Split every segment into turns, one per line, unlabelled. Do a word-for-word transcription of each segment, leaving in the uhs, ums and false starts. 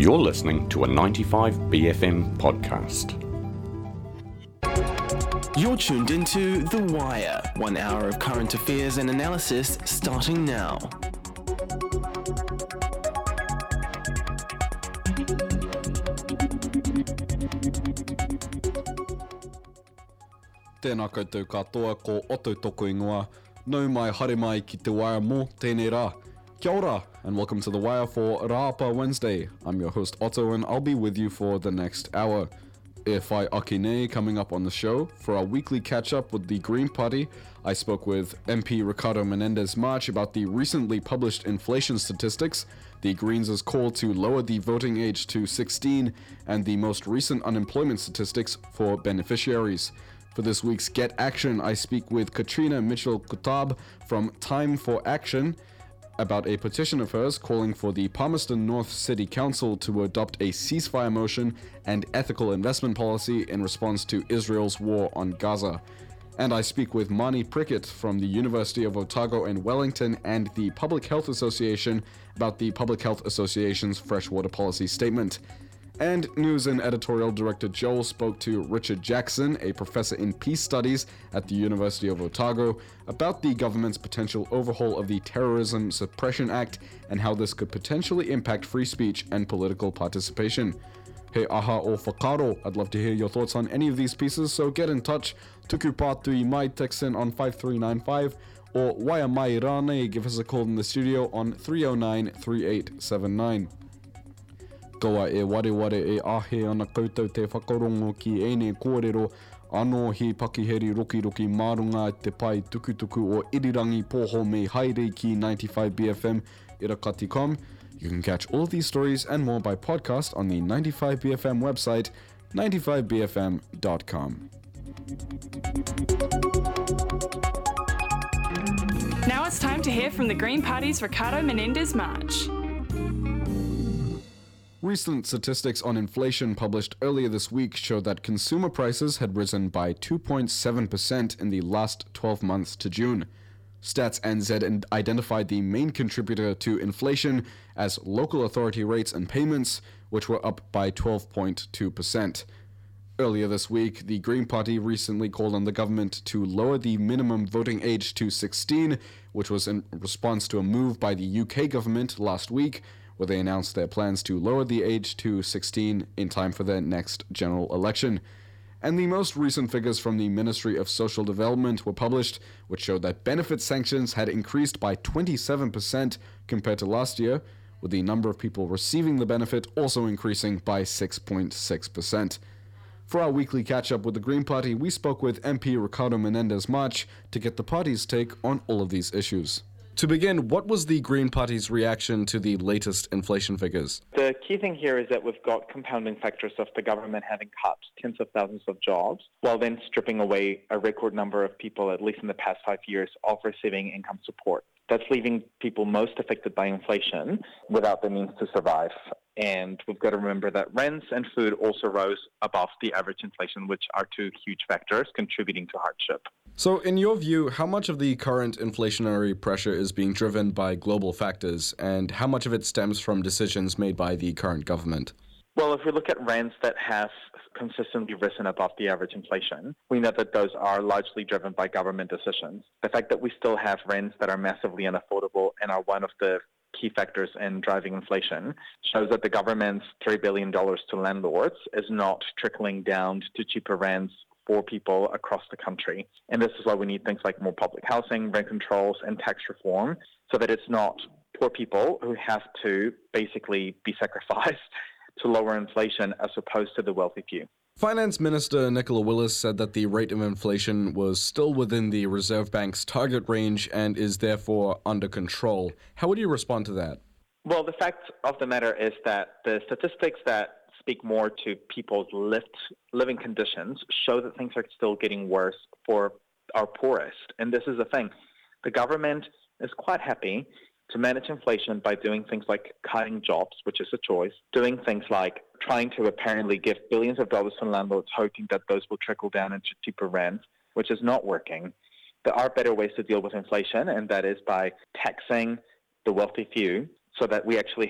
You're listening to a ninety-five B F M podcast.
You're tuned into The Wire, one hour of current affairs and analysis starting now.
Tēnā koutou katoa ko Otto toko ingoa. Nau mai haere mai ki te Wire mō tēnei rā. Kia ora, and welcome to The Wire for Rāpa Wednesday. I'm your host Otto, and I'll be with you for the next hour. E whai ake nei coming up on the show. For our weekly catch-up with the Green Party, I spoke with M P Ricardo Menendez-March about the recently published inflation statistics, the Greens' call to lower the voting age to sixteen, and the most recent unemployment statistics for beneficiaries. For this week's Get Action, I speak with Katrina Mitchell-Kutab from Time for Action about a petition of hers calling for the Palmerston North City Council to adopt a ceasefire motion and ethical investment policy in response to Israel's war on Gaza. And I speak with Marnie Prickett from the University of Otago in Wellington and the Public Health Association about the Public Health Association's freshwater policy statement. And News and Editorial Director Joel spoke to Richard Jackson, a professor in peace studies at the University of Otago, about the government's potential overhaul of the Terrorism Suppression Act and how this could potentially impact free speech and political participation. He aha o whakaro, I'd love to hear your thoughts on any of these pieces, so get in touch. Tuku pātui mai, text in on five three nine five, or waia mai rānei, give us a call in the studio on three oh nine, three eight seven nine. Koa e ware ware e ahe ana koutou te whakarongo ki ene kōrero anō he pakiheri roki roki marunga te pai tukutuku o irirangi poho me haere ki ninety-five B F M irakati dot com. You can catch all of these stories and more by podcast on the ninety-five B F M website, ninety-five b f m dot com.
Now it's time to hear from the Green Party's Ricardo Menendez-March.
Recent statistics on inflation published earlier this week showed that consumer prices had risen by two point seven percent in the last twelve months to June. Stats N Z identified the main contributor to inflation as local authority rates and payments, which were up by twelve point two percent. Earlier this week, the Green Party recently called on the government to lower the minimum voting age to sixteen, which was in response to a move by the U K government last week, where they announced their plans to lower the age to sixteen in time for their next general election. And the most recent figures from the Ministry of Social Development were published, which showed that benefit sanctions had increased by twenty-seven percent compared to last year, with the number of people receiving the benefit also increasing by six point six percent. For our weekly catch-up with the Green Party, we spoke with M P Ricardo Menendez-March to get the party's take on all of these issues. To begin, what was the Green Party's reaction to the latest inflation figures?
The key thing here is that we've got compounding factors of the government having cut tens of thousands of jobs, while then stripping away a record number of people, at least in the past five years, of receiving income support. That's leaving people most affected by inflation without the means to survive. And we've got to remember that rents and food also rose above the average inflation, which are two huge factors contributing to hardship.
So in your view, how much of the current inflationary pressure is being driven by global factors, and how much of it stems from decisions made by the current government?
Well, if we look at rents that have consistently risen above the average inflation, we know that those are largely driven by government decisions. The fact that we still have rents that are massively unaffordable and are one of the key factors in driving inflation shows that the government's three billion dollars to landlords is not trickling down to cheaper rents for people across the country. And this is why we need things like more public housing, rent controls, and tax reform, so that it's not poor people who have to basically be sacrificed to lower inflation as opposed to the wealthy few.
Finance Minister Nicola Willis said that the rate of inflation was still within the Reserve Bank's target range and is therefore under control. How would you respond to that?
Well, the fact of the matter is that the statistics that speak more to people's lived, living conditions show that things are still getting worse for our poorest. And this is the thing. The government is quite happy to manage inflation by doing things like cutting jobs, which is a choice, doing things like trying to apparently give billions of dollars to landlords, hoping that those will trickle down into cheaper rent, which is not working. There are better ways to deal with inflation, and that is by taxing the wealthy few so that we actually have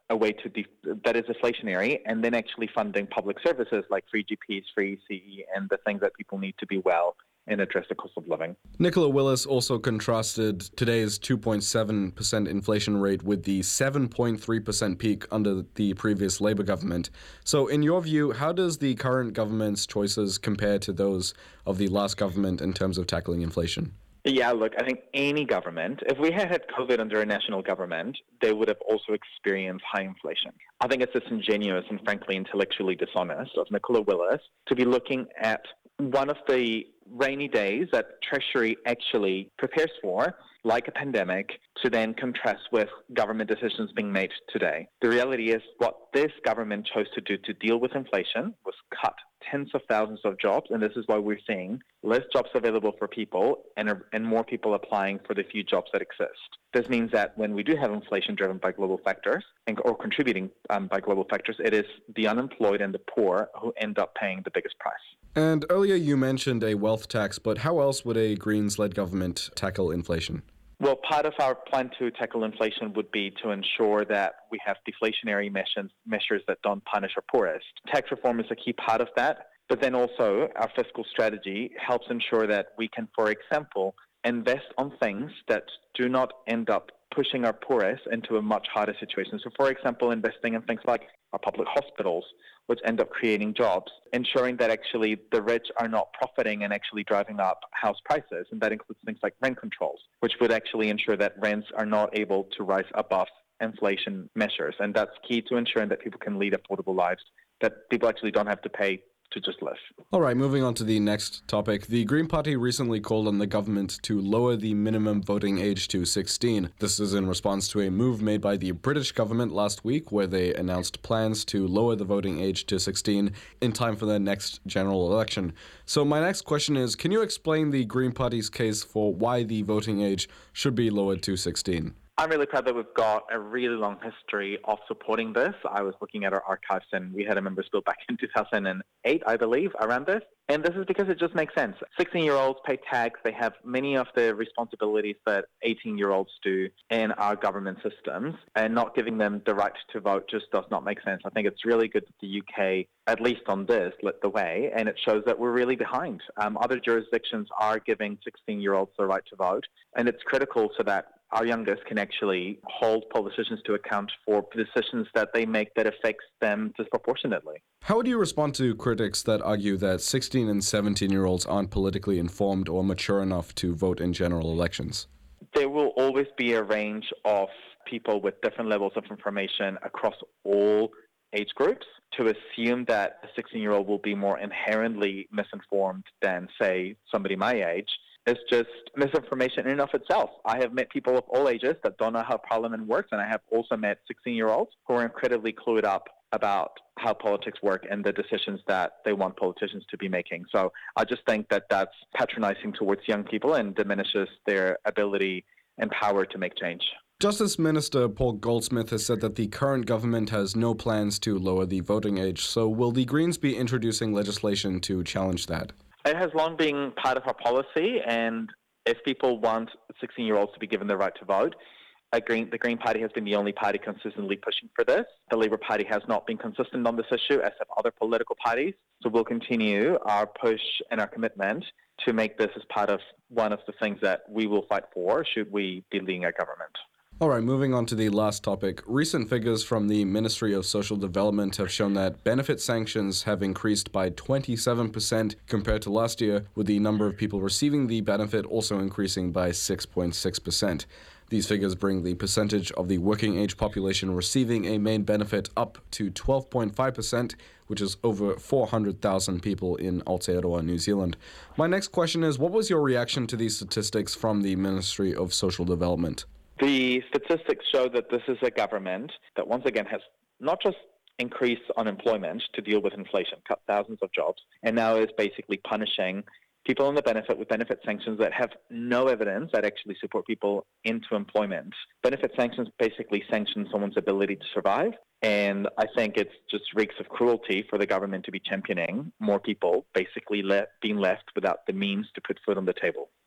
a way to de- that is deflationary, and then actually funding public services like free G Ps, free C E, and the things that people need to be well and address the cost of living.
Nicola Willis also contrasted today's two point seven percent inflation rate with the seven point three percent peak under the previous Labour government. So in your view, how does the current government's choices compare to those of the last government in terms of tackling inflation?
Yeah, look, I think any government, if we had had COVID under a national government, they would have also experienced high inflation. I think it's disingenuous and frankly intellectually dishonest of Nicola Willis to be looking at one of the rainy days that Treasury actually prepares for, like a pandemic, to then contrast with government decisions being made today. The reality is what this government chose to do to deal with inflation was cut tens of thousands of jobs, and this is why we're seeing less jobs available for people and, and more people applying for the few jobs that exist. This means that when we do have inflation driven by global factors and, or contributing um, by global factors, it is the unemployed and the poor who end up paying the biggest price.
And earlier you mentioned a wealth tax, but how else would a Greens-led government tackle inflation?
Well, part of our plan to tackle inflation would be to ensure that we have deflationary measures, measures that don't punish our poorest. Tax reform is a key part of that, but then also our fiscal strategy helps ensure that we can, for example, invest on things that do not end up pushing our poorest into a much harder situation. So, for example, investing in things like our public hospitals, which end up creating jobs, ensuring that actually the rich are not profiting and actually driving up house prices. And that includes things like rent controls, which would actually ensure that rents are not able to rise above inflation measures. And that's key to ensuring that people can lead affordable lives, that people actually don't have to pay to just live.
All right, moving on to the next topic. The Green Party recently called on the government to lower the minimum voting age to sixteen. This is in response to a move made by the British government last week where they announced plans to lower the voting age to sixteen in time for the next general election. So my next question is, can you explain the Green Party's case for why the voting age should be lowered to sixteen?
I'm really proud that we've got a really long history of supporting this. I was looking at our archives and we had a members' bill back in two thousand eight, I believe, around this. And this is because it just makes sense. sixteen-year-olds pay tax. They have many of the responsibilities that eighteen-year-olds do in our government systems. And not giving them the right to vote just does not make sense. I think it's really good that the U K, at least on this, lit the way. And it shows that we're really behind. Um, other jurisdictions are giving sixteen-year-olds the right to vote. And it's critical so that our youngest can actually hold politicians to account for decisions that they make that affects them disproportionately.
How would you respond to critics that argue that sixteen and seventeen-year-olds aren't politically informed or mature enough to vote in general elections?
There will always be a range of people with different levels of information across all age groups. To assume that a sixteen-year-old will be more inherently misinformed than, say, somebody my age is just misinformation in and of itself. I have met people of all ages that don't know how Parliament works, and I have also met sixteen-year-olds who are incredibly clued up about how politics work and the decisions that they want politicians to be making. So I just think that that's patronizing towards young people and diminishes their ability and power to make change.
Justice Minister Paul Goldsmith has said that the current government has no plans to lower the voting age. So will the Greens be introducing legislation to challenge that?
It has long been part of our policy, and if people want sixteen-year-olds to be given the right to vote, a Green, the Green Party has been the only party consistently pushing for this. The Labour Party has not been consistent on this issue, as have other political parties. So we'll continue our push and our commitment to make this as part of one of the things that we will fight for should we be leading our government.
All right, moving on to the last topic. Recent figures from the Ministry of Social Development have shown that benefit sanctions have increased by twenty-seven percent compared to last year, with the number of people receiving the benefit also increasing by six point six percent. These figures bring the percentage of the working age population receiving a main benefit up to twelve point five percent, which is over four hundred thousand people in Aotearoa, New Zealand. My next question is, what was your reaction to these statistics from the Ministry of Social Development?
The statistics show that this is a government that once again has not just increased unemployment to deal with inflation, cut thousands of jobs, and now is basically punishing people on the benefit with benefit sanctions that have no evidence that actually support people into employment. Benefit sanctions basically sanction someone's ability to survive, and I think it's just reeks of cruelty for the government to be championing more people basically le- being left without the means to put food on the table.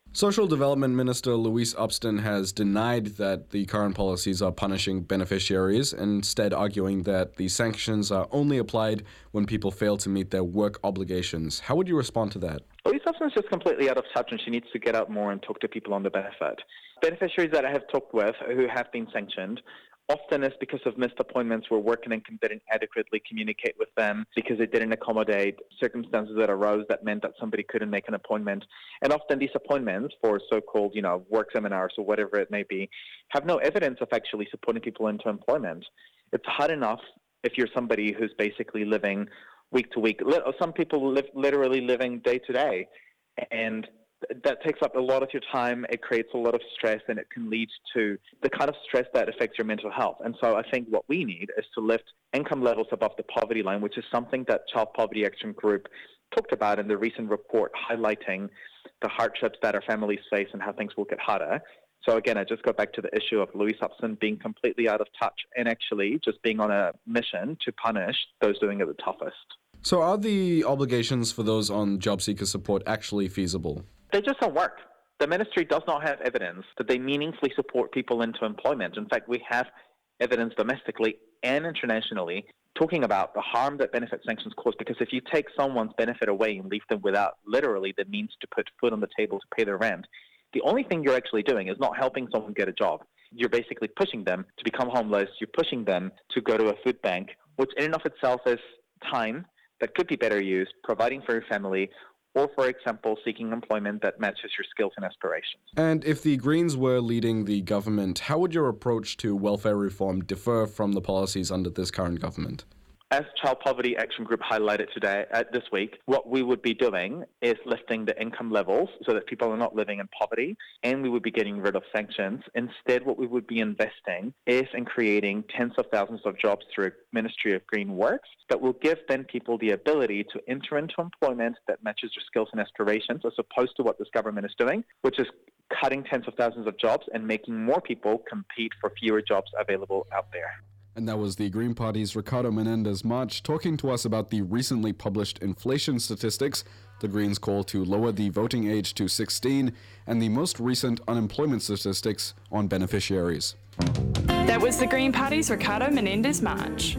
Social Development Minister Louise Upston has denied that the current policies are punishing beneficiaries, instead arguing that the sanctions are only applied when people fail to meet their work obligations. How would you respond to that?
Louise Upston's just completely out of touch, and she needs to get out more and talk to people on the benefit. Beneficiaries that I have talked with who have been sanctioned, often it's because of missed appointments where work and income didn't adequately communicate with them because it didn't accommodate circumstances that arose that meant that somebody couldn't make an appointment. And often these appointments for so-called, you know, work seminars or whatever it may be, have no evidence of actually supporting people into employment. It's hard enough if you're somebody who's basically living week to week. Some people live literally living day to day, and that takes up a lot of your time. It creates a lot of stress, and it can lead to the kind of stress that affects your mental health. And so I think what we need is to lift income levels above the poverty line, which is something that Child Poverty Action Group talked about in the recent report, highlighting the hardships that our families face and how things will get harder. So again, I just go back to the issue of Louise Upston being completely out of touch and actually just being on a mission to punish those doing it the toughest.
So are the obligations for those on job seeker support actually feasible?
They just don't work. The ministry does not have evidence that they meaningfully support people into employment. In fact, we have evidence domestically and internationally talking about the harm that benefit sanctions cause, because if you take someone's benefit away and leave them without literally the means to put food on the table to pay their rent, the only thing you're actually doing is not helping someone get a job. You're basically pushing them to become homeless. You're pushing them to go to a food bank, which in and of itself is time that could be better used, providing for your family, or, for example, seeking employment that matches your skills and aspirations.
And if the Greens were leading the government, how would your approach to welfare reform differ from the policies under this current government?
As Child Poverty Action Group highlighted today, uh, this week, what we would be doing is lifting the income levels so that people are not living in poverty, and we would be getting rid of sanctions. Instead, what we would be investing is in creating tens of thousands of jobs through Ministry of Green Works that will give then people the ability to enter into employment that matches their skills and aspirations, as opposed to what this government is doing, which is cutting tens of thousands of jobs and making more people compete for fewer jobs available out there.
And that was the Green Party's Ricardo Menendez-March talking to us about the recently published inflation statistics, the Greens' call to lower the voting age to sixteen, and the most recent unemployment statistics on beneficiaries.
That was the Green Party's Ricardo Menendez-March.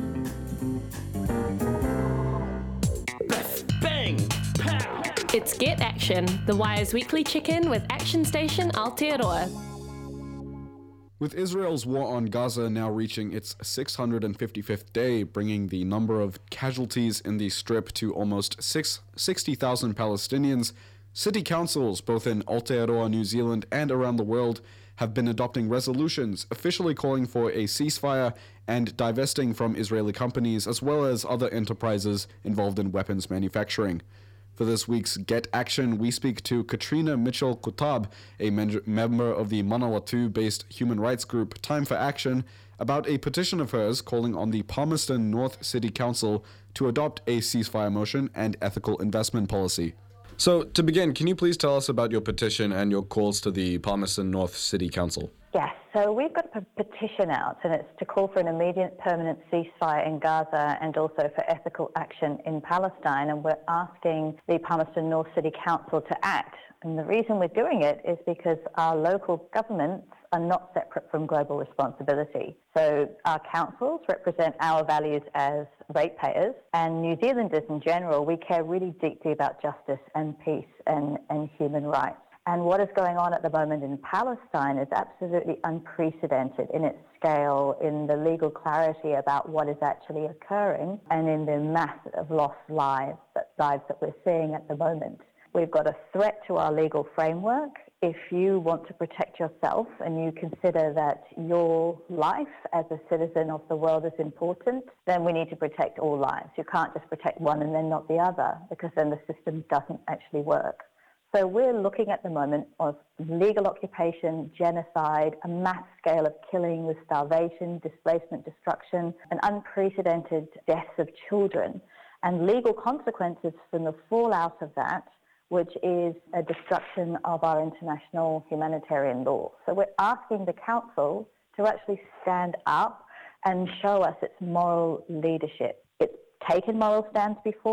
Bang! Pow!
It's Get Action, the Wire's weekly check-in with Action Station Aotearoa.
With Israel's war on Gaza now reaching its six hundred fifty-fifth day, bringing the number of casualties in the Strip to almost sixty thousand Palestinians, city councils, both in Aotearoa, New Zealand, and around the world, have been adopting resolutions officially calling for a ceasefire and divesting from Israeli companies as well as other enterprises involved in weapons manufacturing. For this week's Get Action, we speak to Katrina Mitchell-Kutab, a men- member of the Manawatu-based human rights group Time for Action, about a petition of hers calling on the Palmerston North City Council to adopt a ceasefire motion and ethical investment policy. So, to begin, can you please tell us about your petition and your calls to the Palmerston North City Council?
Yes, so we've got a petition out, and it's to call for an immediate permanent ceasefire in Gaza and also for ethical action in Palestine, and we're asking the Palmerston North City Council to act. And the reason we're doing it is because our local governments are not separate from global responsibility. So our councils represent our values as ratepayers, and New Zealanders in general, we care really deeply about justice and peace and, and human rights. And what is going on at the moment in Palestine is absolutely unprecedented in its scale, in the legal clarity about what is actually occurring, and in the mass of lost lives that, lives that we're seeing at the moment. We've got a threat to our legal framework. If you want to protect yourself and you consider that your life as a citizen of the world is important, then we need to protect all lives. You can't just protect one and then not the other, because then the system doesn't actually work. So we're looking at the moment of legal occupation, genocide, a mass scale of killing with starvation, displacement, destruction, and unprecedented deaths of children, and legal consequences from the fallout of that, which is a destruction of our international humanitarian law. So we're asking the Council to actually stand up and show us its moral leadership. It's taken moral stands before.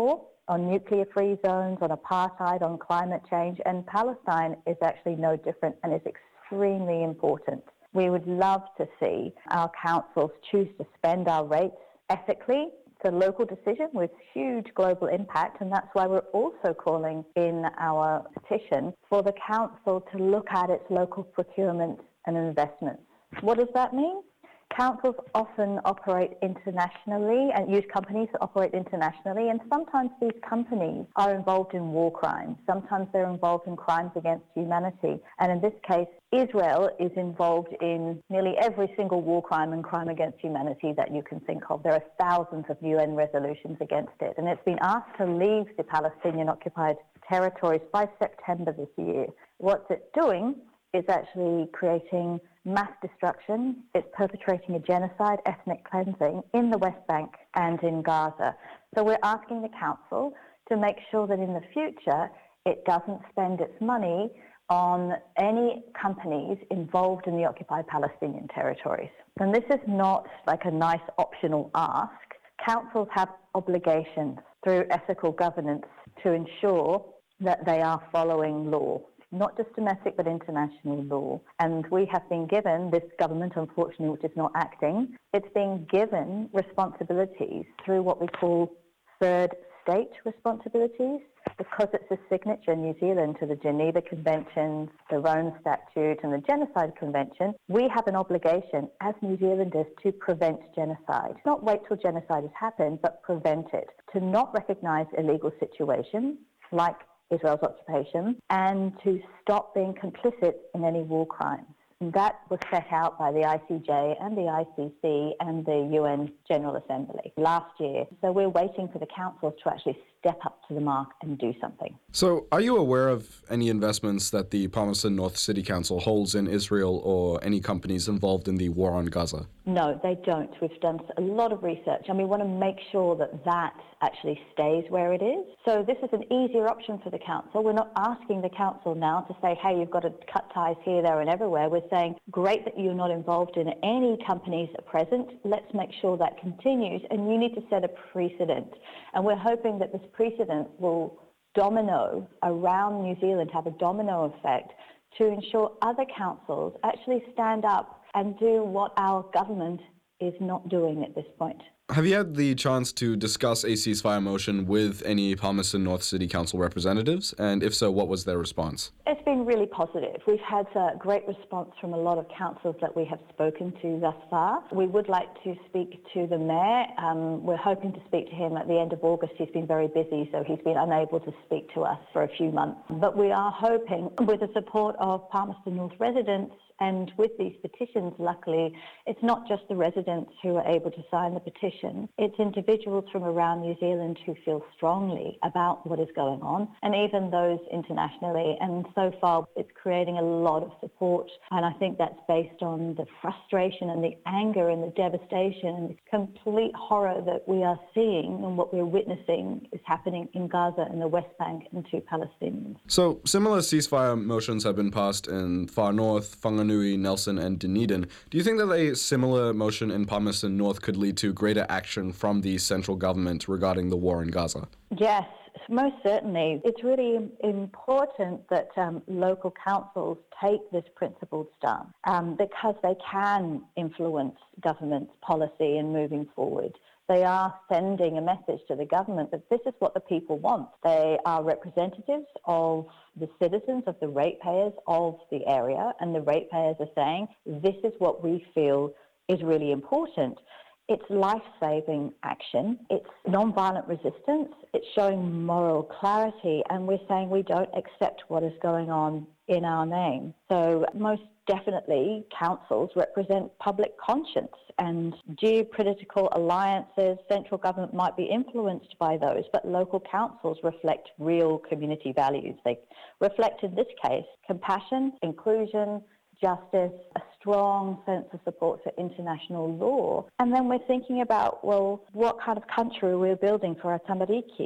on nuclear-free zones, on apartheid, on climate change, and Palestine is actually no different and is extremely important. We would love to see our councils choose to spend our rates ethically. It's a local decision with huge global impact, and that's why we're also calling in our petition for the council to look at its local procurement and investments. What does that mean? Councils often operate internationally and use companies that operate internationally, and sometimes these companies are involved in war crimes. Sometimes they're involved in crimes against humanity. And in this case, Israel is involved in nearly every single war crime and crime against humanity that you can think of. There are thousands of U N resolutions against it, and it's been asked to leave the Palestinian-occupied territories by September this year. What's it doing is actually creating mass destruction. It's perpetrating a genocide, ethnic cleansing in the West Bank and in Gaza. So we're asking the council to make sure that in the future it doesn't spend its money on any companies involved in the occupied Palestinian territories. And this is not like a nice optional ask. Councils have obligations through ethical governance to ensure that they are following law. Not just domestic, but international law. And we have been given, this government, unfortunately, which is not acting, it's been given responsibilities through what we call third state responsibilities, because it's a signature in New Zealand to the Geneva Conventions, the Rome Statute, and the Genocide Convention. We have an obligation as New Zealanders to prevent genocide. Not wait till genocide has happened, but prevent it. To not recognise illegal situations like Israel's occupation, and to stop being complicit in any war crimes. And that was set out by the I C J and the I C C and the U N General Assembly last year. So we're waiting for the councils to actually step up to the mark and do something.
So are you aware of any investments that the Palmerston North City Council holds in Israel or any companies involved in the war on Gaza?
No, they don't. We've done a lot of research, and we want to make sure that that actually stays where it is. So this is an easier option for the council. We're not asking the council now to say, hey, you've got to cut ties here, there and everywhere. We're saying, great that you're not involved in any companies at present. Let's make sure that continues, and you need to set a precedent. And we're hoping that this precedent will domino around New Zealand, have a domino effect to ensure other councils actually stand up and do what our government is not doing at this point.
Have you had the chance to discuss a ceasefire motion with any Palmerston North City Council representatives? And if so, what was their response?
It's been really positive. We've had a great response from a lot of councils that we have spoken to thus far. We would like to speak to the mayor. Um, we're hoping to speak to him at the end of August. He's been very busy, so he's been unable to speak to us for a few months. But we are hoping, with the support of Palmerston North residents, and with these petitions, luckily, it's not just the residents who are able to sign the petition. It's individuals from around New Zealand who feel strongly about what is going on, and even those internationally. And so far, it's creating a lot of support. And I think that's based on the frustration and the anger and the devastation and the complete horror that we are seeing and what we're witnessing is happening in Gaza and the West Bank and to Palestinians.
So similar ceasefire motions have been passed in Far North, Whanganui, Nelson and Dunedin. Do you think that a similar motion in Palmerston North could lead to greater action from the central government regarding the war in Gaza?
Yes, most certainly. It's really important that um, local councils take this principled stance um, because they can influence government's policy in moving forward. They are sending a message to the government that this is what the people want. They are representatives of the citizens, of the ratepayers of the area, and the ratepayers are saying, this is what we feel is really important. It's life-saving action, it's non-violent resistance, it's showing moral clarity, and we're saying we don't accept what is going on in our name. So most definitely councils represent public conscience, and geopolitical alliances, central government might be influenced by those, but local councils reflect real community values. They reflect, in this case, compassion, inclusion, justice, a strong sense of support for international law. And then we're thinking about, well, what kind of country we're building for our tamariki?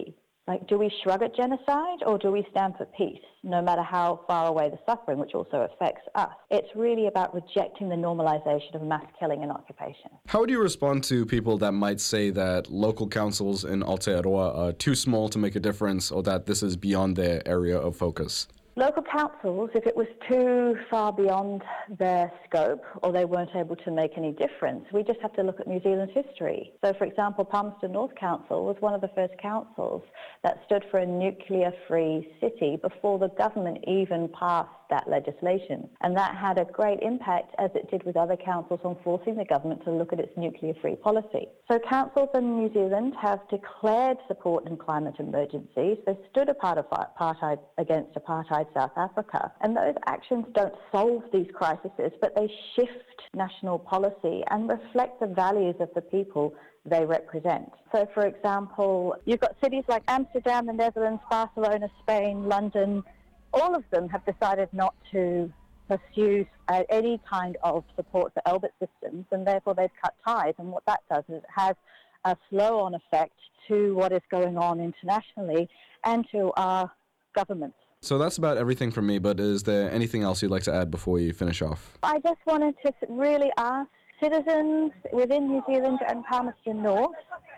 Like, do we shrug at genocide or do we stand for peace, no matter how far away the suffering, which also affects us? It's really about rejecting the normalisation of mass killing and occupation.
How do you respond to people that might say that local councils in Aotearoa are too small to make a difference, or that this is beyond their area of focus?
Local councils, if it was too far beyond their scope or they weren't able to make any difference, we just have to look at New Zealand's history. So, for example, Palmerston North Council was one of the first councils that stood for a nuclear-free city before the government even passed that legislation. And that had a great impact, as it did with other councils, on forcing the government to look at its nuclear-free policy. So councils in New Zealand have declared support in climate emergencies. They stood apart of apartheid against apartheid South Africa. And those actions don't solve these crises, but they shift national policy and reflect the values of the people they represent. So, for example, you've got cities like Amsterdam, the Netherlands, Barcelona, Spain, London. All of them have decided not to pursue uh, any kind of support for L B I T systems, and therefore they've cut ties. And what that does is it has a flow-on effect to what is going on internationally and to our governments.
So that's about everything from me, but is there anything else you'd like to add before you finish off?
I just wanted to really ask citizens within New Zealand and Palmerston North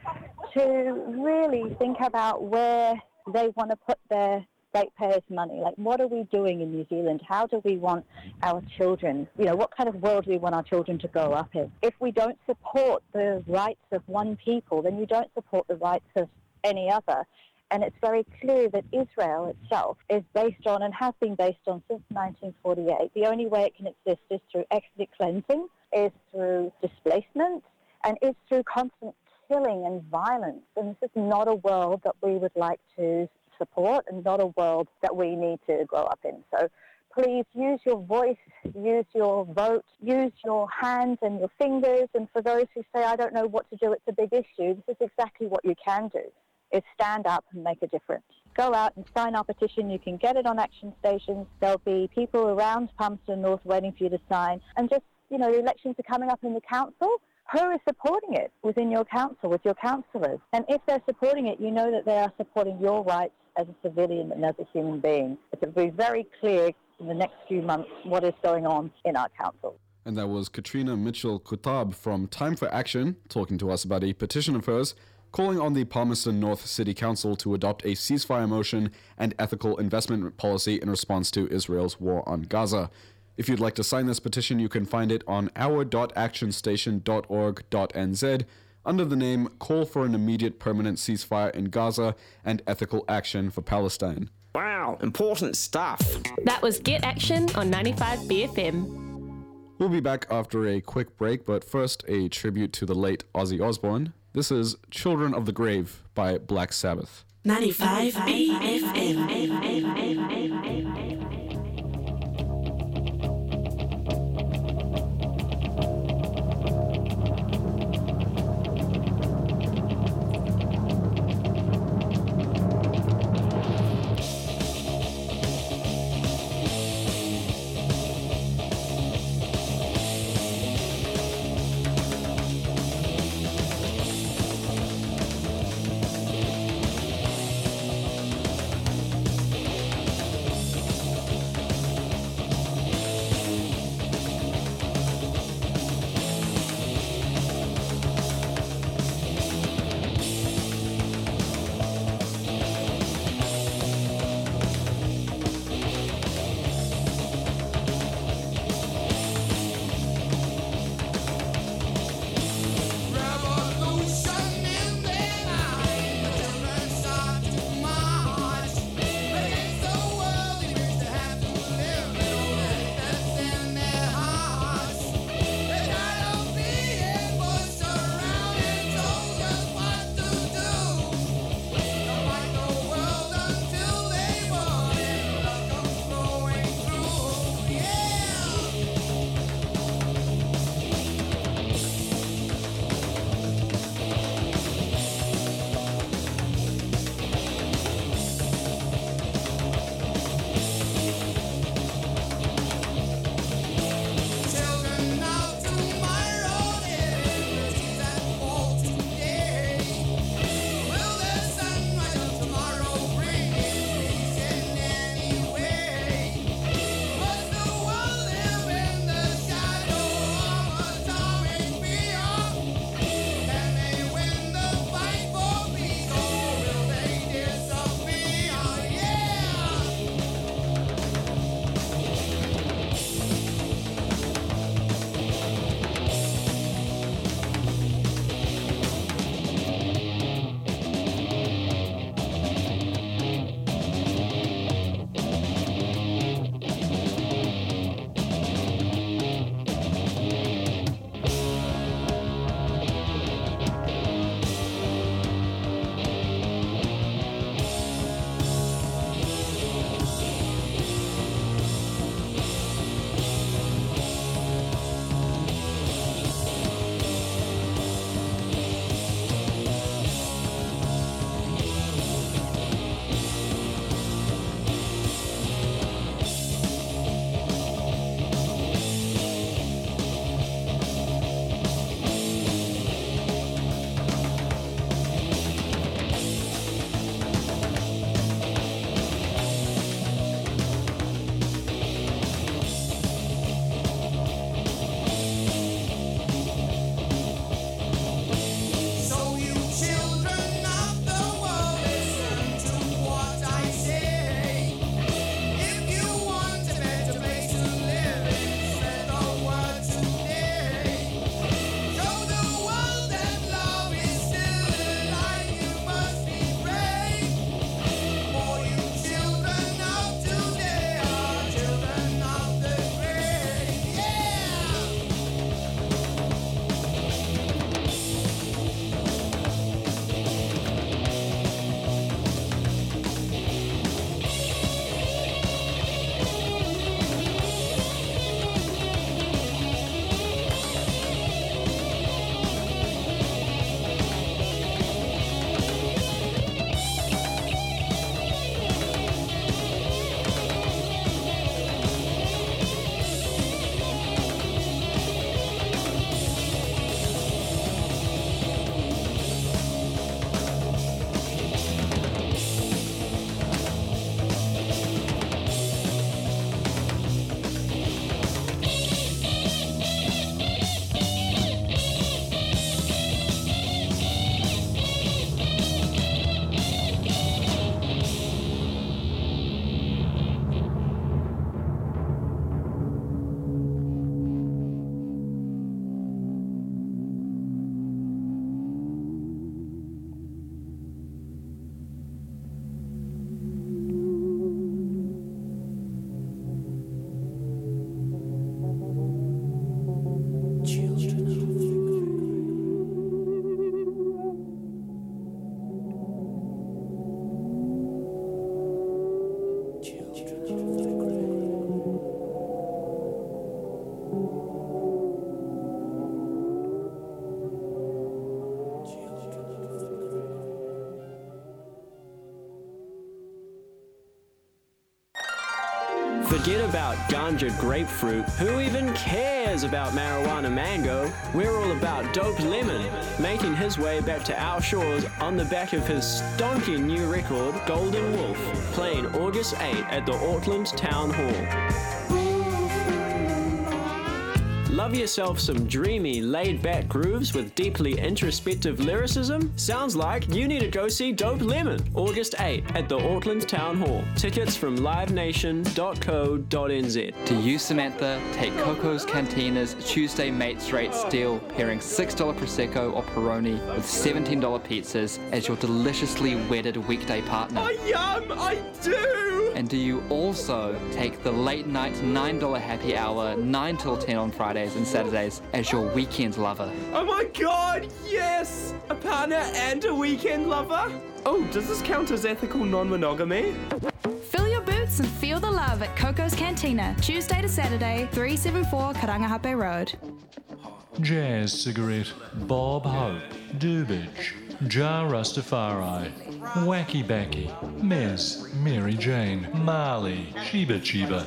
to really think about where they want to put their ratepayers' money. Like, what are we doing in New Zealand? How do we want our children, you know, what kind of world do we want our children to grow up in? If we don't support the rights of one people, then you don't support the rights of any other. And it's very clear that Israel itself is based on, and has been based on since nineteen forty-eight. The only way it can exist is through ethnic cleansing, is through displacement, and is through constant killing and violence. And this is not a world that we would like to support, and not a world that we need to grow up in. So please use your voice, use your vote, use your hands and your fingers. And for those who say, I don't know what to do, it's a big issue, this is exactly what you can do, is stand up and make a difference. Go out and sign our petition. You can get it on action stations. There'll be people around Palmerston North waiting for you to sign. And just, you know, the elections are coming up in the council. Who is supporting it within your council, with your councillors? And if they're supporting it, you know that they are supporting your rights as a civilian and as a human being. It will be very clear in the next few months what is going on in our council.
And that was Katrina Mitchell-Kutab from Time for Action talking to us about a petition of hers calling on the Palmerston North City Council to adopt a ceasefire motion and ethical investment policy in response to Israel's war on Gaza. If you'd like to sign this petition, you can find it on our dot action station dot org dot n z under the name Call for an Immediate Permanent Ceasefire in Gaza and Ethical Action for Palestine.
Wow, important stuff.
That was Get Action on ninety-five B F M.
We'll be back after a quick break, but first a tribute to the late Ozzy Osbourne. This is Children of the Grave by Black Sabbath.
ninety-five B F M.
Forget about ganja grapefruit. Who even cares about marijuana mango? We're all about Dope Lemon, making his way back to our shores on the back of his stonking new record, Golden Wolf, playing August eighth at the Auckland Town Hall. Love yourself some dreamy, laid-back grooves with deeply introspective lyricism? Sounds like you need to go see Dope Lemon, August eighth at the Auckland Town Hall. Tickets from live nation dot co dot n z.
Do you, Samantha, take Coco's Cantina's Tuesday Mates Rates deal pairing six dollars Prosecco or Peroni with seventeen dollars pizzas as your deliciously wedded weekday partner?
Oh, yum! I do!
And do you also take the late night nine dollars happy hour, nine till ten on Fridays and Saturdays as your weekend lover?
Oh my god, yes! A partner and a weekend lover? Oh, does this count as ethical non-monogamy?
Fill your boots and feel the love at Coco's Cantina, Tuesday to Saturday, three seventy-four Karangahape Road.
Jazz Cigarette, Bob Hope, Dubage, Jar Rastafari, Wacky Backy, Mez, Mary Jane, Marley, Chiba Chiba.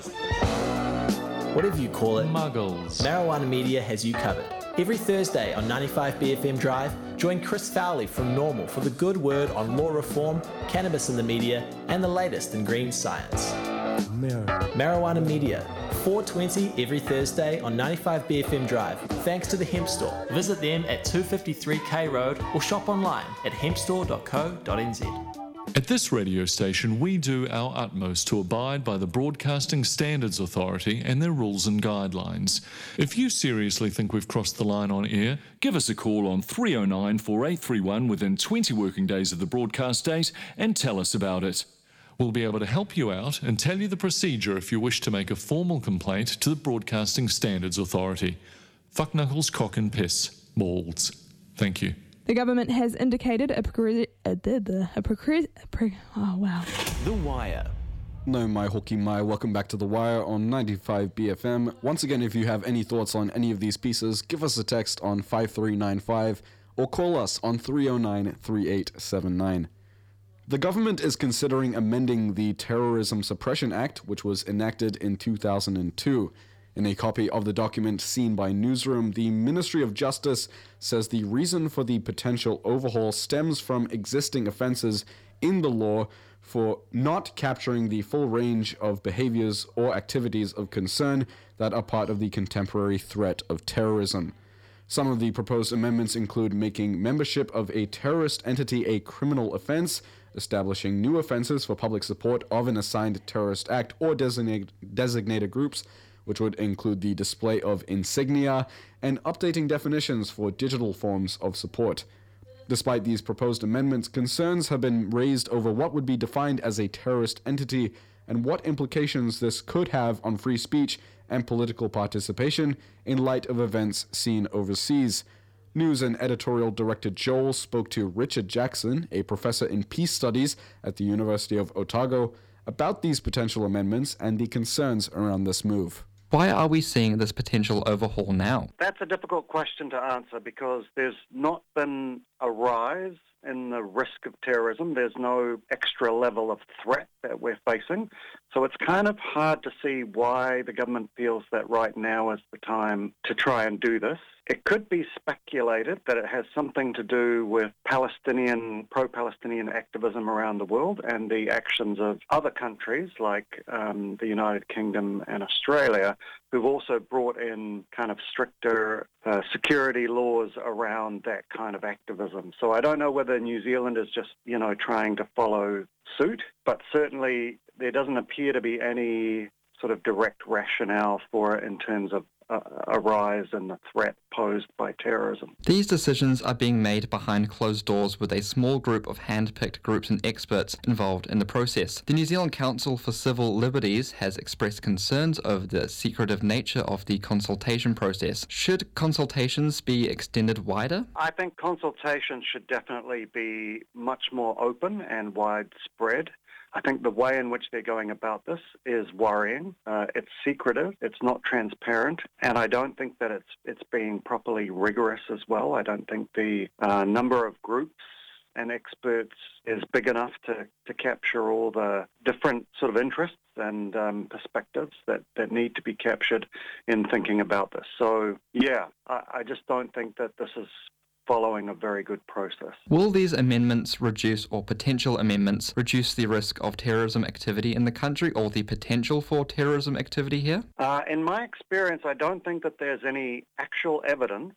Whatever you call it,
Muggles.
Marijuana Media has you covered. Every Thursday on ninety-five B F M Drive, join Chris Fowley from Normal for the good word on law reform, cannabis in the media, and the latest in green science. Mar- Marijuana Media, four twenty every Thursday on ninety-five B F M Drive, thanks to the Hemp Store. Visit them at two fifty-three K Road or shop online at hemp store dot co dot n z.
At this radio station, we do our utmost to abide by the Broadcasting Standards Authority and their rules and guidelines. If you seriously think we've crossed the line on air, give us a call on three oh nine, four eight three one within twenty working days of the broadcast date and tell us about it. We'll be able to help you out and tell you the procedure if you wish to make a formal complaint to the Broadcasting Standards Authority. Fuck knuckles, cock and piss. Balls. Thank you.
The government has indicated a progressive... A, a, a, progress, a pro- oh, wow.
The Wire.
No, my hoki mai. Welcome back to The Wire on ninety-five B F M. Once again, if you have any thoughts on any of these pieces, give us a text on five three nine five or call us on three oh nine, three eight seven nine. The government is considering amending the Terrorism Suppression Act, which was enacted in two thousand two. In a copy of the document seen by Newsroom, the Ministry of Justice says the reason for the potential overhaul stems from existing offences in the law for not capturing the full range of behaviours or activities of concern that are part of the contemporary threat of terrorism. Some of the proposed amendments include making membership of a terrorist entity a criminal offence, establishing new offences for public support of an assigned terrorist act or designate, designated groups, which would include the display of insignia, and updating definitions for digital forms of support. Despite these proposed amendments, concerns have been raised over what would be defined as a terrorist entity and what implications this could have on free speech and political participation in light of events seen overseas. News and editorial director Joel spoke to Richard Jackson, a professor in peace studies at the University of Otago, about these potential amendments and the concerns around this move.
Why are we seeing this potential overhaul now?
That's a difficult question to answer because there's not been a rise in the risk of terrorism. There's no extra level of threat that we're facing. So it's kind of hard to see why the government feels that right now is the time to try and do this. It could be speculated that it has something to do with Palestinian, pro-Palestinian activism around the world and the actions of other countries like um, the United Kingdom and Australia, who've also brought in kind of stricter uh, security laws around that kind of activism. So I don't know whether New Zealand is just, you know, trying to follow suit, but certainly there doesn't appear to be any sort of direct rationale for it in terms of uh, a rise in the threat posed by terrorism.
These decisions are being made behind closed doors with a small group of hand-picked groups and experts involved in the process. The New Zealand Council for Civil Liberties has expressed concerns over the secretive nature of the consultation process. Should consultations be extended wider?
I think consultation should definitely be much more open and widespread. I think the way in which they're going about this is worrying. Uh, it's secretive, it's not transparent, and I don't think that it's it's being properly rigorous as well. I don't think the uh, number of groups and experts is big enough to, to capture all the different sort of interests and um, perspectives that, that need to be captured in thinking about this. So, yeah, I, I just don't think that this is following a very good process.
Will these amendments reduce, or potential amendments, reduce the risk of terrorism activity in the country, or the potential for terrorism activity here?
Uh, in my experience, I don't think that there's any actual evidence,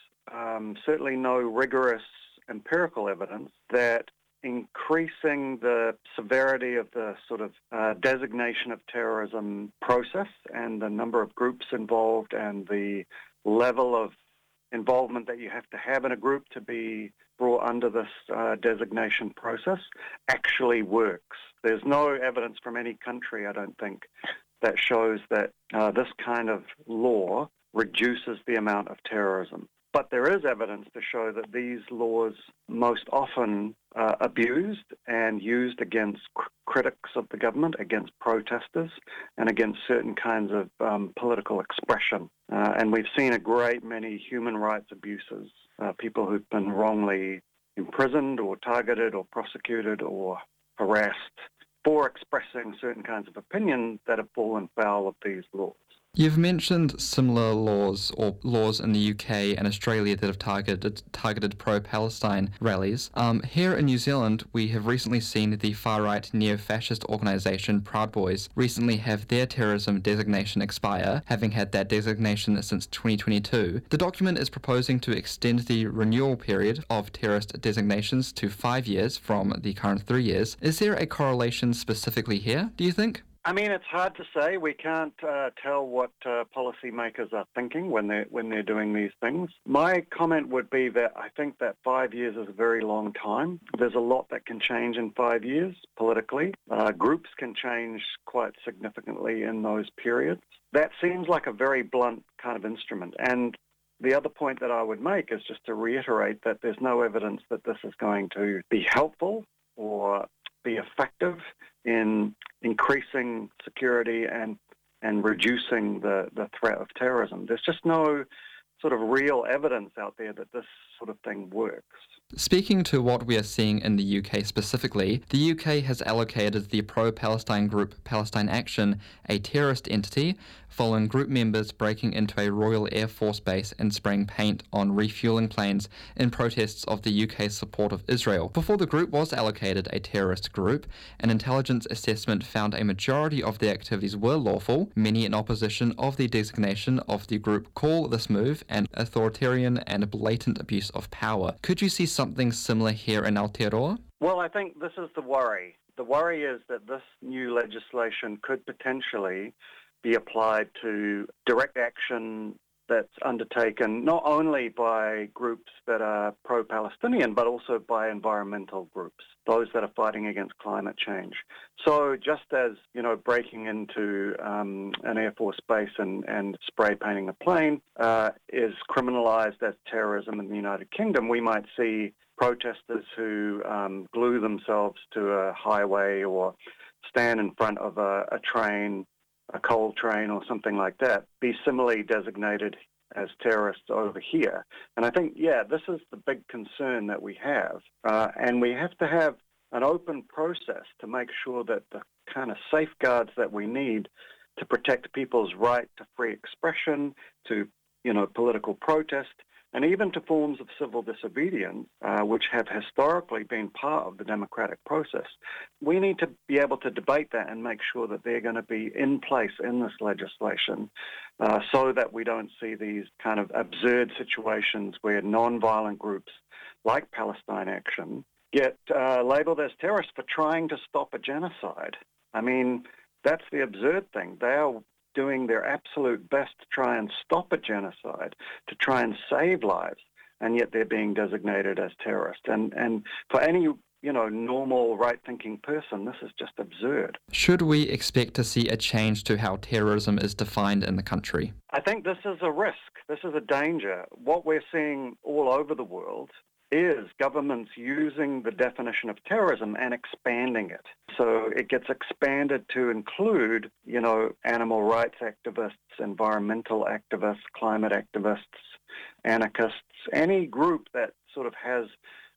um, certainly no rigorous empirical evidence, that increasing the severity of the sort of uh, designation of terrorism process and the number of groups involved and the level of involvement that you have to have in a group to be brought under this uh, designation process actually works. There's no evidence from any country, I don't think, that shows that uh, this kind of law reduces the amount of terrorism. But there is evidence to show that these laws most often uh, abused and used against cr- critics of the government, against protesters, and against certain kinds of um, political expression. Uh, and we've seen a great many human rights abuses, uh, people who've been wrongly imprisoned or targeted or prosecuted or harassed for expressing certain kinds of opinion that have fallen foul of these laws.
You've mentioned similar laws or laws in the U K and Australia that have targeted targeted pro-Palestine rallies. Um, here in New Zealand, we have recently seen the far-right neo-fascist organisation Proud Boys recently have their terrorism designation expire, having had that designation since twenty twenty-two. The document is proposing to extend the renewal period of terrorist designations to five years from the current three years. Is there a correlation specifically here, do you think?
I mean, it's hard to say. We can't uh, tell what uh, policymakers are thinking when they're, when they're doing these things. My comment would be that I think that five years is a very long time. There's a lot that can change in five years politically. Uh, groups can change quite significantly in those periods. That seems like a very blunt kind of instrument. And the other point that I would make is just to reiterate that there's no evidence that this is going to be helpful or be effective in increasing security and and reducing the, the threat of terrorism. There's just no sort of real evidence out there that this sort of thing works.
Speaking to what we are seeing in the U K specifically, the U K has allocated the pro-Palestine group Palestine Action a terrorist entity following group members breaking into a Royal Air Force base and spraying paint on refueling planes in protests of the U K's support of Israel. Before the group was allocated a terrorist group, an intelligence assessment found a majority of their activities were lawful. Many in opposition of the designation of the group call this move an authoritarian and blatant abuse of power. Could you see something similar here in Aotearoa?
Well, I think this is the worry. The worry is that this new legislation could potentially be applied to direct action that's undertaken not only by groups that are pro-Palestinian, but also by environmental groups, those that are fighting against climate change. So just as, you know, breaking into um, an Air Force base and, and spray painting a plane uh, is criminalised as terrorism in the United Kingdom, we might see protesters who um, glue themselves to a highway or stand in front of a, a train, a coal train or something like that, be similarly designated as terrorists over here. And I think, yeah, this is the big concern that we have. Uh, and we have to have an open process to make sure that the kind of safeguards that we need to protect people's right to free expression, to, you know, political protest, and even to forms of civil disobedience, uh, which have historically been part of the democratic process. We need to be able to debate that and make sure that they're going to be in place in this legislation uh, so that we don't see these kind of absurd situations where non-violent groups like Palestine Action get uh, labelled as terrorists for trying to stop a genocide. I mean, that's the absurd thing. They are doing their absolute best to try and stop a genocide, to try and save lives, and yet they're being designated as terrorists. And and for any, you know, normal, right-thinking person, this is just absurd.
Should we expect to see a change to how terrorism is defined in the country?
I think this is a risk. This is a danger. What we're seeing all over the world is governments using the definition of terrorism and expanding it. So it gets expanded to include, you know, animal rights activists, environmental activists, climate activists, anarchists, any group that sort of has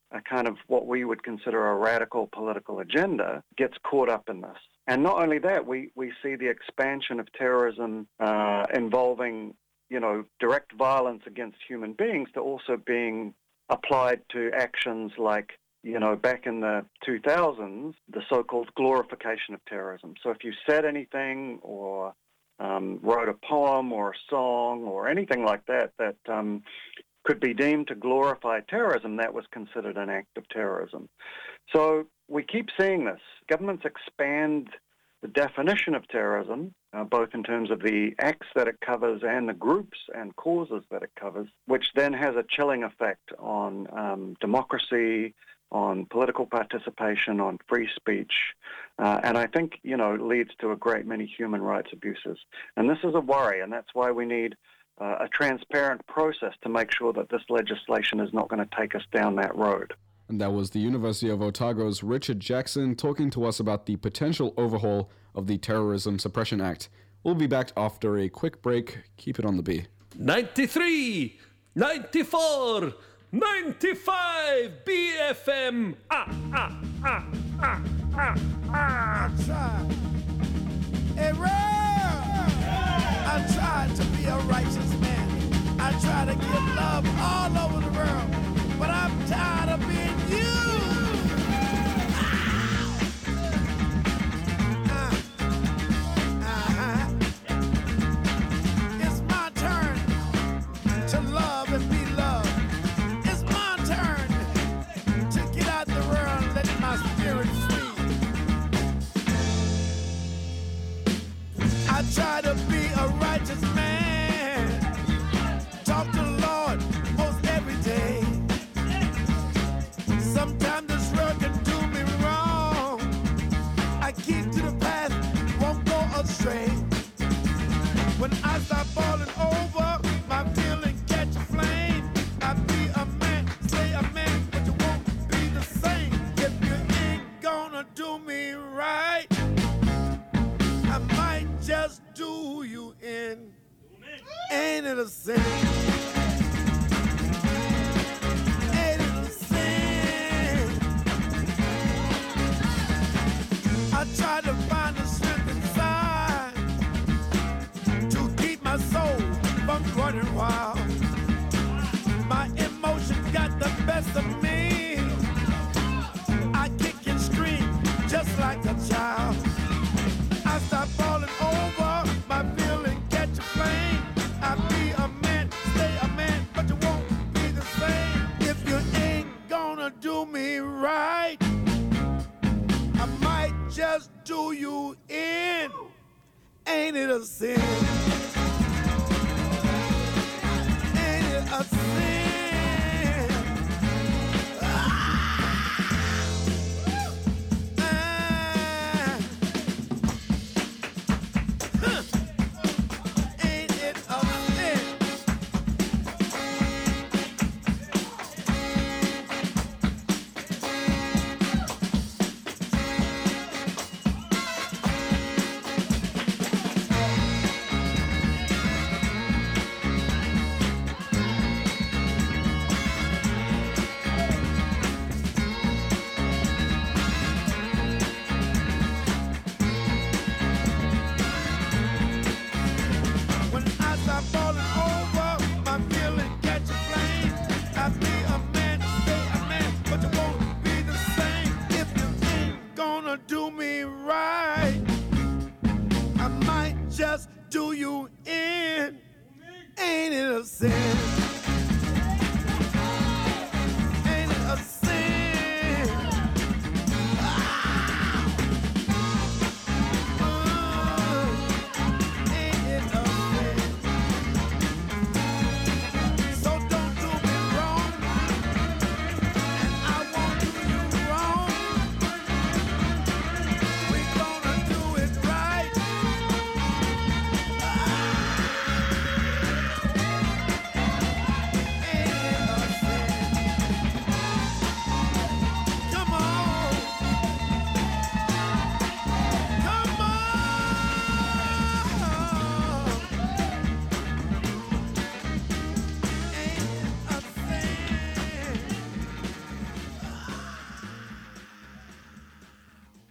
a kind of what we would consider a radical political agenda gets caught up in this. And not only that, we, we see the expansion of terrorism uh, involving, you know, direct violence against human beings to also being applied to actions like, you know, back in the two thousands, the so-called glorification of terrorism. So if you said anything or um, wrote a poem or a song or anything like that that um, could be deemed to glorify terrorism, that was considered an act of terrorism. So we keep seeing this. Governments expand the definition of terrorism, uh, both in terms of the acts that it covers and the groups and causes that it covers, which then has a chilling effect on um, democracy, on political participation, on free speech, uh, and I think, you know, leads to a great many human rights abuses. And this is a worry, and that's why we need uh, a transparent process to make sure that this legislation is not going to take us down that road.
And that was the University of Otago's Richard Jackson talking to us about the potential overhaul of the Terrorism Suppression Act. We'll be back after a quick break. Keep it on the B.
ninety-three, ninety-four, ninety-five B F M. Ah, ah, ah, ah, ah, ah.
I tried. Hey, I tried to be a righteous man. I tried to give love all over the world. But I'm tired of being you. Ah. Uh-huh. It's my turn to love and be loved. It's my turn to get out the world and let my spirit free. I try to be a righteous man. Talk to the Lord most every day. Sometimes this world can do me wrong. I keep to the path, won't go astray. When I start falling over, my feeling catch a flame. I be a man, stay a man, but you won't be the same. If you ain't gonna do me right, I might just do you in. Ain't it a sin? I try to find the strength inside to keep my soul from running wild. My emotions got the best of me. I kick and scream just like a child. I start falling over, my feeling catch a flame. I be a man, stay a man, but you won't be the same if you ain't gonna do me right. I might just do you in. Ain't it a sin? Ain't it a sin? Ah! Ah! Huh. Ain't it a sin?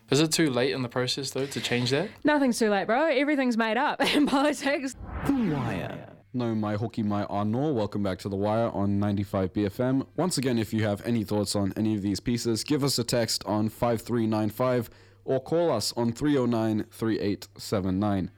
Is it too late in the process, though, to change that?
Nothing's too late, bro. Everything's made up in politics.
The Wire.
No, my hoki mai anō. Welcome back to The Wire on ninety-five B F M. Once again, if you have any thoughts on any of these pieces, give us a text on five three nine five or call us on three oh nine, three eight seven nine.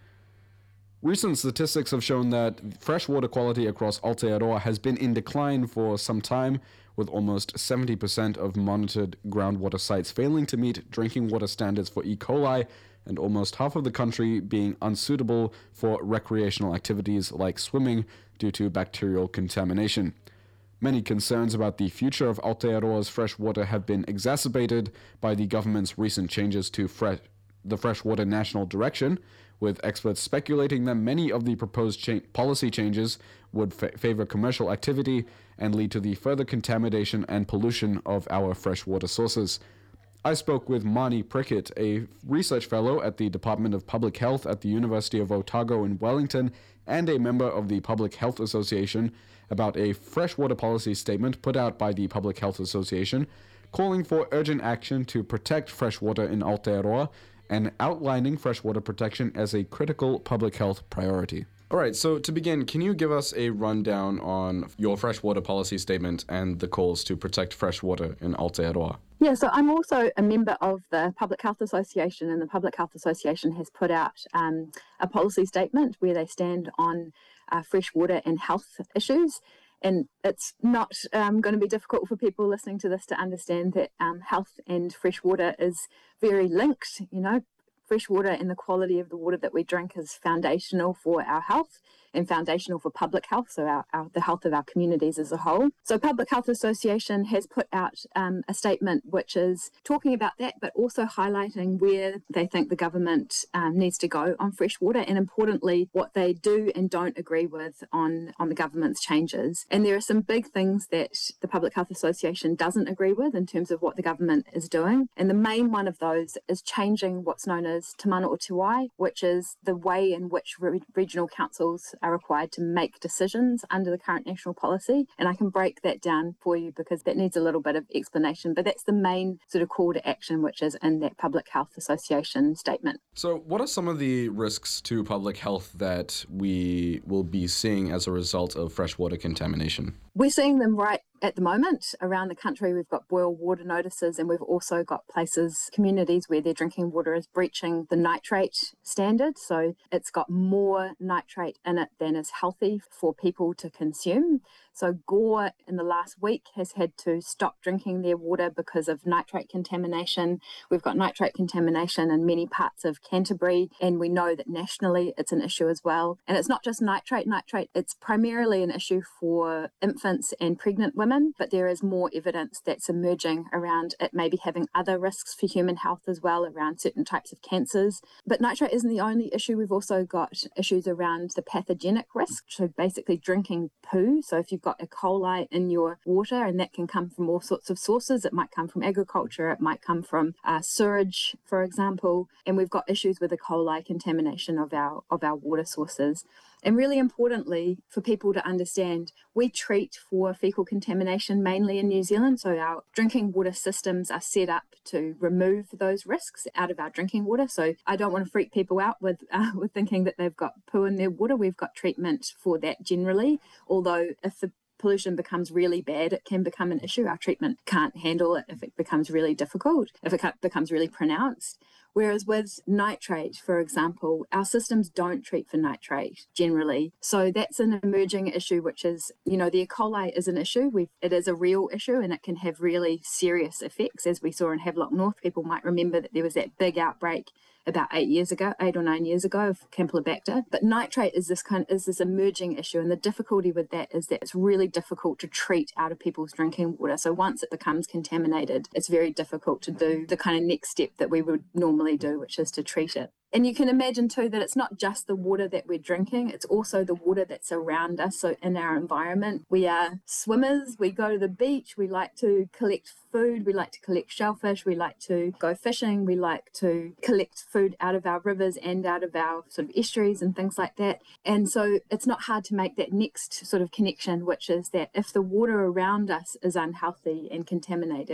Recent statistics have shown that freshwater quality across Aotearoa has been in decline for some time, with almost seventy percent of monitored groundwater sites failing to meet drinking water standards for E. coli, and almost half of the country being unsuitable for recreational activities like swimming due to bacterial contamination. Many concerns about the future of Aotearoa's freshwater have been exacerbated by the government's recent changes to fre- the Freshwater National Direction, with experts speculating that many of the proposed cha- policy changes would fa- favor commercial activity and lead to the further contamination and pollution of our freshwater sources. I spoke with Marnie Prickett, a research fellow at the Department of Public Health at the University of Otago in Wellington and a member of the Public Health Association, about a freshwater policy statement put out by the Public Health Association calling for urgent action to protect freshwater in Aotearoa and outlining freshwater protection as a critical public health priority. All right, so to begin, can you give us a rundown on your freshwater policy statement and the calls to protect freshwater in Aotearoa?
Yeah, so I'm also a member of the Public Health Association, and the Public Health Association has put out um, a policy statement where they stand on uh, freshwater and health issues. And it's not um, going to be difficult for people listening to this to understand that um, health and freshwater is very linked. You know, freshwater and the quality of the water that we drink is foundational for our health and foundational for public health, so our, our, the health of our communities as a whole. So Public Health Association has put out um, a statement which is talking about that, but also highlighting where they think the government um, needs to go on freshwater, and importantly, what they do and don't agree with on, on the government's changes. And there are some big things that the Public Health Association doesn't agree with in terms of what the government is doing. And the main one of those is changing what's known as Te Mana o Te Wai, which is the way in which re- regional councils are required to make decisions under the current national policy. And I can break that down for you because that needs a little bit of explanation, but that's the main sort of call to action which is in that Public Health Association statement.
So what are some of the risks to public health that we will be seeing as a result of freshwater contamination?
We're seeing them right at the moment. Around the country, we've got boil water notices, and we've also got places, communities where their drinking water is breaching the nitrate standard. So it's got more nitrate in it than is healthy for people to consume. So Gore in the last week has had to stop drinking their water because of nitrate contamination. We've got nitrate contamination in many parts of Canterbury, and we know that nationally it's an issue as well. And it's not just nitrate, nitrate, it's primarily an issue for infants and pregnant women, but there is more evidence that's emerging around it maybe having other risks for human health as well, around certain types of cancers. But nitrate isn't the only issue. We've also got issues around the pathogenic risk, so basically drinking poo. So if you've got E. coli in your water, and that can come from all sorts of sources. It might come from agriculture, it might come from uh, sewage, for example, and we've got issues with E. coli contamination of our of our water sources. And really importantly, for people to understand, we treat for fecal contamination mainly in New Zealand. So our drinking water systems are set up to remove those risks out of our drinking water. So I don't want to freak people out with, uh, with thinking that they've got poo in their water. We've got treatment for that generally, although if the pollution becomes really bad, it can become an issue. Our treatment can't handle it if it becomes really difficult, if it becomes really pronounced. Whereas with nitrate, for example, our systems don't treat for nitrate generally. So that's an emerging issue, which is, you know, the E. coli is an issue. We've, it is a real issue, and it can have really serious effects. As we saw in Havelock North, people might remember that there was that big outbreak about eight years ago, eight or nine years ago of Campylobacter. But nitrate is this kind is this emerging issue, and the difficulty with that is that it's really difficult to treat out of people's drinking water. So once it becomes contaminated, it's very difficult to do the kind of next step that we would normally do, which is to treat it. And you can imagine too that it's not just the water that we're drinking, it's also the water that's around us. So in our environment, we are swimmers, we go to the beach, we like to collect food, we like to collect shellfish, we like to go fishing, we like to collect food out of our rivers and out of our sort of estuaries and things like that. And so it's not hard to make that next sort of connection, which is that if the water around us is unhealthy and contaminated,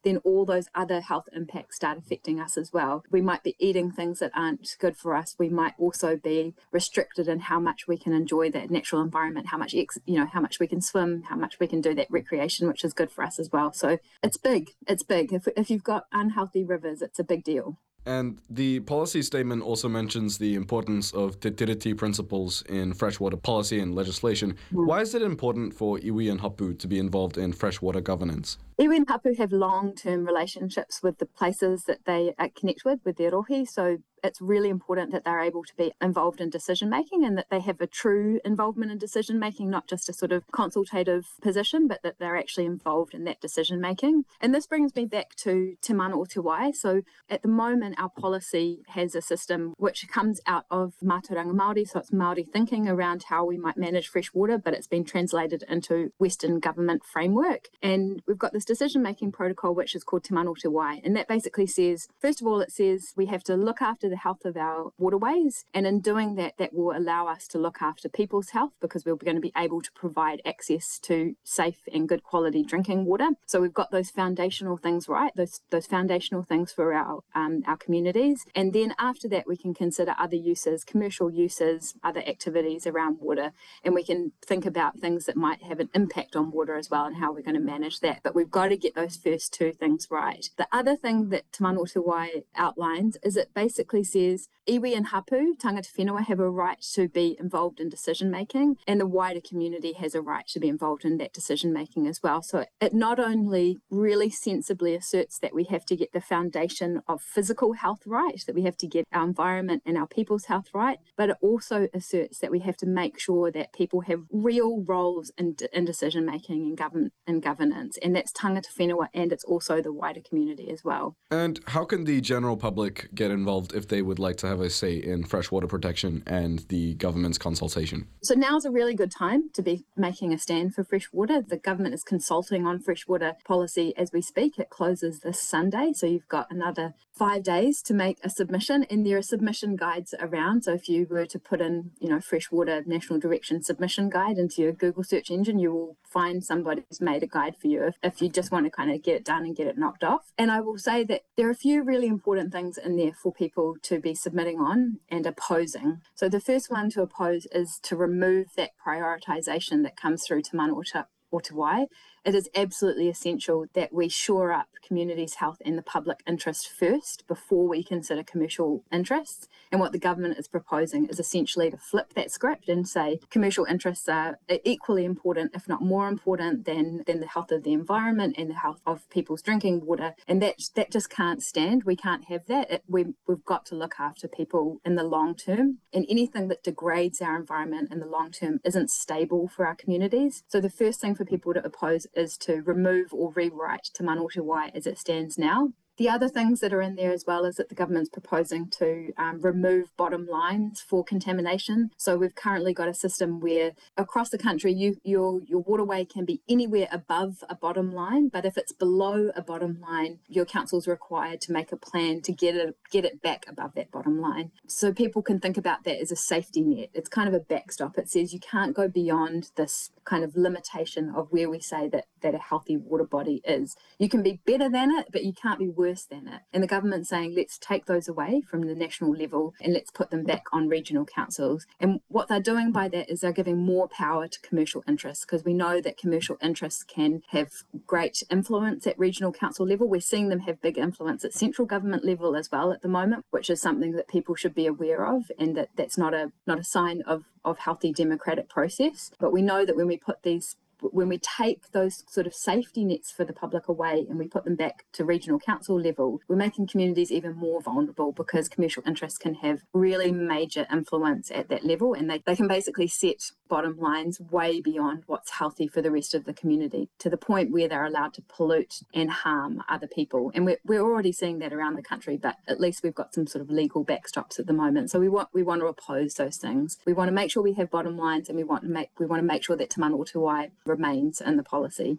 then all those other health impacts start affecting us as well. We might be eating things that aren't good for us. We might also be restricted in how much we can enjoy that natural environment, how much ex- you know, how much we can swim, how much we can do that recreation, which is good for us as well. So it's big. It's big. If if you've got unhealthy rivers, it's a big deal.
And the policy statement also mentions the importance of Te Tiriti principles in freshwater policy and legislation. Mm. Why is it important for iwi and hapu to be involved in freshwater governance?
Iwi and hapu have long-term relationships with the places that they uh, connect with, with their rohi, so it's really important that they're able to be involved in decision-making and that they have a true involvement in decision-making, not just a sort of consultative position, but that they're actually involved in that decision-making. And this brings me back to Te Mana o Te Wai. So at the moment, our policy has a system which comes out of Mātauranga Māori, so it's Māori thinking around how we might manage fresh water, but it's been translated into Western government framework. And we've got this decision-making protocol which is called Te Mana o Te Wai. And that basically says, first of all, it says we have to look after the health of our waterways, and in doing that that will allow us to look after people's health because we're going to be able to provide access to safe and good quality drinking water. So we've got those foundational things right, those those foundational things for our um, our communities, and then after that we can consider other uses, commercial uses, other activities around water, and we can think about things that might have an impact on water as well and how we're going to manage that. But we've got to get those first two things right. The other thing that Te Mana o Te Wai outlines is it basically says iwi and hapu, tangata whenua, have a right to be involved in decision making, and the wider community has a right to be involved in that decision making as well. So it not only really sensibly asserts that we have to get the foundation of physical health right, that we have to get our environment and our people's health right, but it also asserts that we have to make sure that people have real roles in, in decision making and government and governance, and that's tangata whenua, and it's also the wider community as well.
And how can the general public get involved if they would like to have a say in freshwater protection and the government's consultation?
So now's a really good time to be making a stand for fresh water. The government is consulting on freshwater policy as we speak. It closes this Sunday, so you've got another five days to make a submission, and there are submission guides around. So if you were to put in, you know, freshwater national direction submission guide into your Google search engine, you will find somebody who's made a guide for you if, if you just want to kind of get it done and get it knocked off. And I will say that there are a few really important things in there for people to be submitting on and opposing. So the first one to oppose is to remove that prioritisation that comes through Te Mana o Te, o Te Wai. It is absolutely essential that we shore up communities' health and the public interest first before we consider commercial interests. And what the government is proposing is essentially to flip that script and say commercial interests are equally important, if not more important, than, than the health of the environment and the health of people's drinking water. And that that just can't stand. We can't have that. It, we, we've got to look after people in the long term. And anything that degrades our environment in the long term isn't stable for our communities. So the first thing for people to oppose is to remove or rewrite Te Mana o Te Wai as it stands now. The other things that are in there as well is that the government's proposing to um, remove bottom lines for contamination. So we've currently got a system where across the country you, your your waterway can be anywhere above a bottom line, but if it's below a bottom line, your council's required to make a plan to get it get it back above that bottom line. So people can think about that as a safety net. It's kind of a backstop. It says you can't go beyond this kind of limitation of where we say that, that a healthy water body is. You can be better than it, but you can't be worse than it. And the government's saying, let's take those away from the national level and let's put them back on regional councils. And what they're doing by that is they're giving more power to commercial interests, because we know that commercial interests can have great influence at regional council level. We're seeing them have big influence at central government level as well at the moment, which is something that people should be aware of, and that that's not a not a sign of of healthy democratic process. But we know that when we put these when we take those sort of safety nets for the public away and we put them back to regional council level, we're making communities even more vulnerable, because commercial interests can have really major influence at that level, and they, they can basically set bottom lines way beyond what's healthy for the rest of the community, to the point where they're allowed to pollute and harm other people. And we're, we're already seeing that around the country, but at least we've got some sort of legal backstops at the moment. So we want we want to oppose those things. We want to make sure we have bottom lines, and we want to make we want to make sure that Te Mana o Te Wai remains in the policy.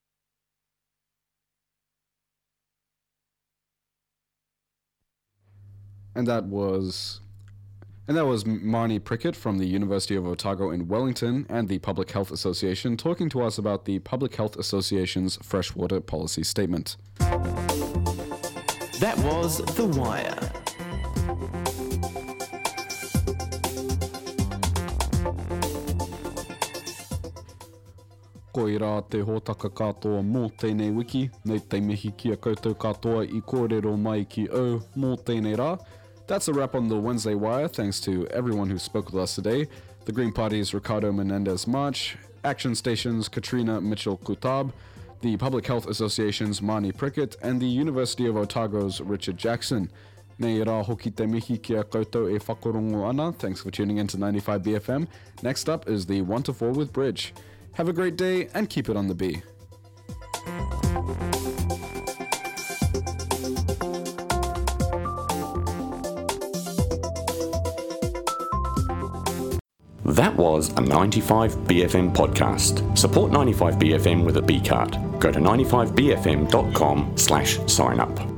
And that was and that was Marnie Prickett from the University of Otago in Wellington and the Public Health Association talking to us about the Public Health Association's freshwater policy statement.
That was The Wire.
Koe rā te hōtaka katoa mō tēnei wiki, nei te mihi kia koutou katoa I kōrero mai ki au mō tēnei rā. That's a wrap on the Wednesday Wire. Thanks to everyone who spoke with us today. The Green Party's Ricardo Menendez March, Action Station's Katrina Mitchell-Kutab, the Public Health Association's Marnie Prickett, and the University of Otago's Richard Jackson. Nei rā hoki te mihi kia koutou e whakarongo ana. Thanks for tuning in to ninety-five B F M. Next up is the one to four with Bridge. Have a great day and keep it on the B.
That was a ninety-five B F M podcast. Support ninety-five B F M with a B card. Go to ninety-five B F M dot com slash sign up.